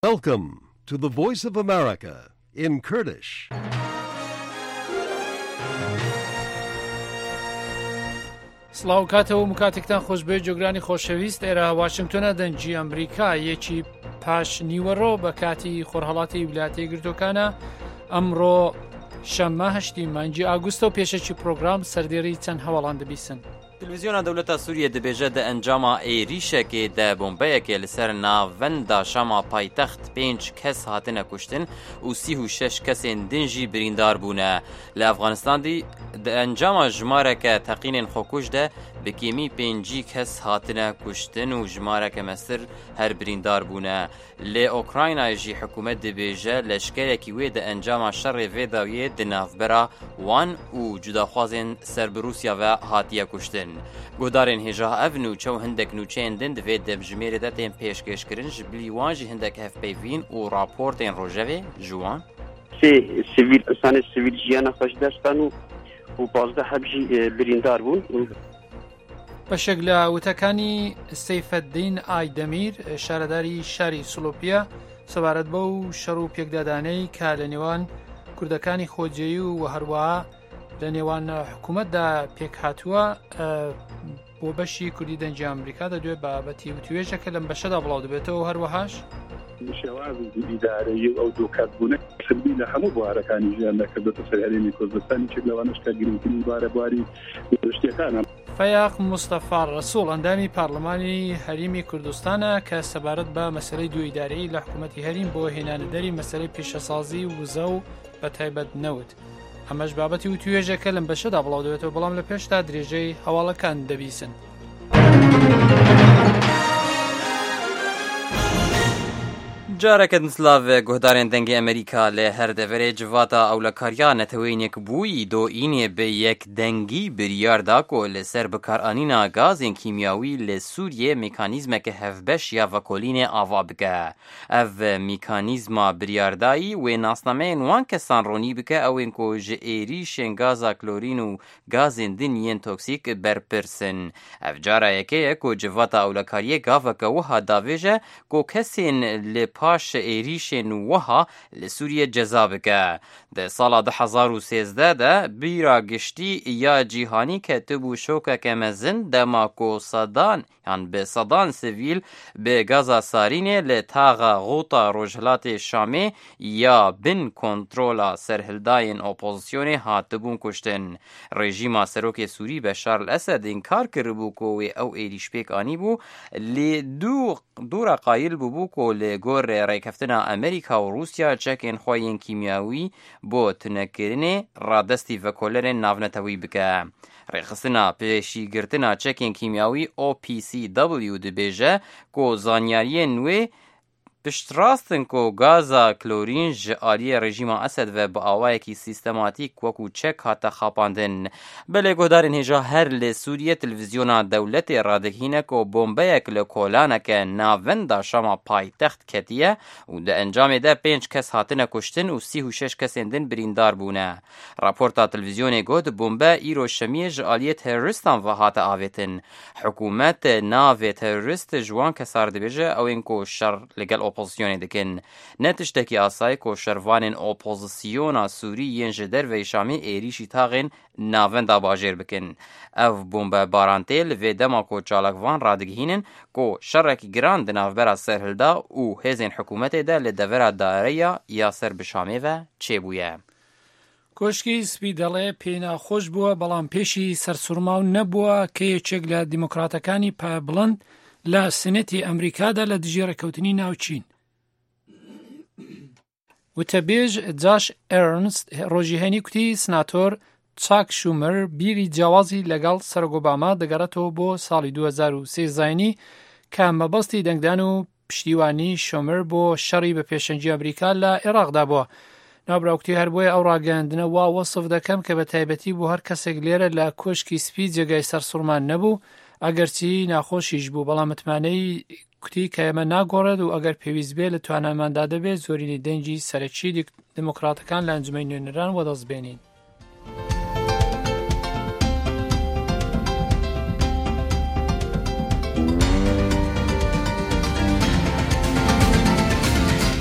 Welcome to the Voice of America in Kurdish. سڵاو کاتەوە مکاتێکتان خۆشبێ جۆگرانی خۆشەویست ئێرە واشنگتۆنە دەنجی ئەمریکا یەکی پاش نیوەڕۆ بە کاتی خۆرهەڵاتی ویلایەتە یەکگرتووەکانە ئەمڕۆ شەممە 8 مانگی ئاگوستە و پێشەکی پرۆگرام سەردێڕی چەند هەواڵان دەبیسن. تلویزیۆنا دەوڵەتە سووریە دەبێژە دە ئەنجاما عێریشێکێ دە بۆمبەیەکێ لەسەر ناڤەندا شەما پایتەخت 5 کەس هاتنە کوشتن و 36 کەسێن دنجی بریندار بوونە. لە ئەفغانستاندی دە ئەنجاما ژمارەکە تەقینێن خۆکوش دە بکێمی 5 کەس هاتنە کوشتن و ژمارەکە مەسر هەر بریندار بوونە. لێ ئۆکراینایژی حکوومەت دەبێژە لەشکەرێکی وێ دە ئەنجاما شەڕێ vێداویە دە ناڤبەرا وان و جوداخوازێن سەر بە رووسیاڤە هاتیە کوشتن. گۆدارên hêja ev nûçe û hindek nûçeyên din divê devjimêrê de tên pêşkêşkirin ji bilî wan jî hindek hevpeyvîn û raportên rojevê ji wan insanê sivîl jiyana xwe ji dest dan û 15 heb jî birîndar bûn. بەشێک لە وتەکانی سەیفەددین ئایدەمیر شارەداری شاری سلۆپیە سەبارەت بە و شەڕ و پێکدادانەی کە لە نێوان کوردەکانی خۆجێی و هەروەها لە نێوان حکوومەتدا پێک هاتووە بۆ بەشی کوردی دەنجی ئەمریکا دەدوێت بابەتی وتوێژەکە لەم بەشەدا بڵاو دەبێتەوە هەروەهاش شێوازی ئیدارەیی و ئەو دووکاتبوونە سبی لە هەموو بوارەکانی ژیاندا کردێتە سەر هەرێمی کوردستانی چێک لەوانش کە گرنگترین بوارە بواری شتێکانە. فەیاق مستەفا ڕەسوڵ ئەندامی پارلەمانی هەریمی کوردستانە کە سەبارەت بە مەسەلەی دوو ئیدارەیی لە حکوومەتی هەریم بۆ هێنانەدەری مەسەلەی پیشەسازی وزە و بە تایبەت نەوت. ئەمەش بابەتی وتوێژەکە لەم بەشەدا بڵاو دەبێتەوە بەڵام لە پێشدا درێژەی هەواڵەکان دەبیسن. جارێکە سلاڤ گۆدارên dengê Amerîka lê her deverê civata ewlekariya netewêniyek bûyî doînê bi yekdengî biryar da ku li ser bikaranîna gazên kîmyawî li Sûriyê mîkanîzmeke hevbeş ya vekolînê ava bike. Ev mîkanîzma biryardayî wê nasnameyên wan kesan ronî bike ewên ku ji êrîşên gaza klorîn û gazên din yên toksîk berpirsin. Ev cara yekê ye ku civata ewlekariyê gaveke wiha davêje ku kesên li paş êrîşên wiha li Sûriyê ceza bike. Di sala 2013 de bîra giştî ya cîhanî ketibû şokeke mezin dema ku sedan bi sedan sivîl bi gaza sarînê li taxa Ghouta Rojhilatê Şamê ya bin kontrola serhildayên opozisyonê hatibûn kuştin. Rejîma Serokê Sûrî Beşar el-Esed inkar kiribû ku wê ew êrîş pêk anîbû lê dûra qayîl bûbû ku li gorî rêkeftina Amerîka û Rûsya çekên xwe yên kîmyawî bo tunekirinê radestî vekolerên navnetewî bike. Rêxistina pêşîgirtina çekên kîmyawî OPCW dibêje ku zanyariyên wê piştrastin ku gaza klorîn ji aliyê rejîma Esed ve bi awayekî sîstematîk wekû çek hate xapandin. Belê guhdarên hêja her li Sûriyê televîzyona dewletê radihîne ku bombeyek li kolaneke navenda şama paytext ketiye û di encamê de 5 kes hatine kuştin û 36 kesên din birîndar bûne. Raporta televîzyonê got bombe îro şemiyê ji aliyê teröristan ve hate avêtin. Hikûmet navê terörist ji wan kesar dibêje ewên ku şer ligel opozisyonê dikin. Ne tiştekî asayî ku şervanên opozisyona Sûrî yên ji derveyê Şamê êrîşî taxên navenda bajêr bikin. Ev bombebaran tê li vê dema ku çalakvan radigihînin ku şerrekî giran di navbera serhilda û hêzên hikûmetê de li devera daireya ya ser bi Şamê ve çêbûye. کۆشکی سپی دەڵێ پێی ناخۆش بووە بەڵام پێشی سەرسوورماو نەبووە کە یەکێک لە دیموکراتەکانی پایبڵند لە سنەتی ئەمریکادا لە دژی ڕێکەوتنی ناوچین. وتەبێژ جاش ئێرنست ڕۆژی هەنی کوتی سناتۆر چاک شومر بیری جیاوازی لەگەڵ سەرۆک ئۆباما دەگەڕێتەوە بۆ ساڵی 2013 زاینی کە مەبەستی دەنگدان و پشتیوانی شومر بۆ شەڕی بە پێشەنگی ئەمریکا لە عێراقدا بووە. ناوبراوکتی هەر بۆیە ئەو ڕاگەاندنە وا وەسف دەکەم کە بە تایبەتی بۆ هەر کەسێک لێرە لە کۆشکی سپی جێگای سەرسوورمان نەبوو ئەگەرچی ناخۆشیش بوو بەڵام متمانەی کوتی کە ئێمە ناگۆڕێت و ئەگەر پێویست بێ لە تواناماندا دەبێت زۆرینی دەنجی سەرەکی دموکراتەکان لە ئەنجومەی نوێنەران وەدەستبێنین.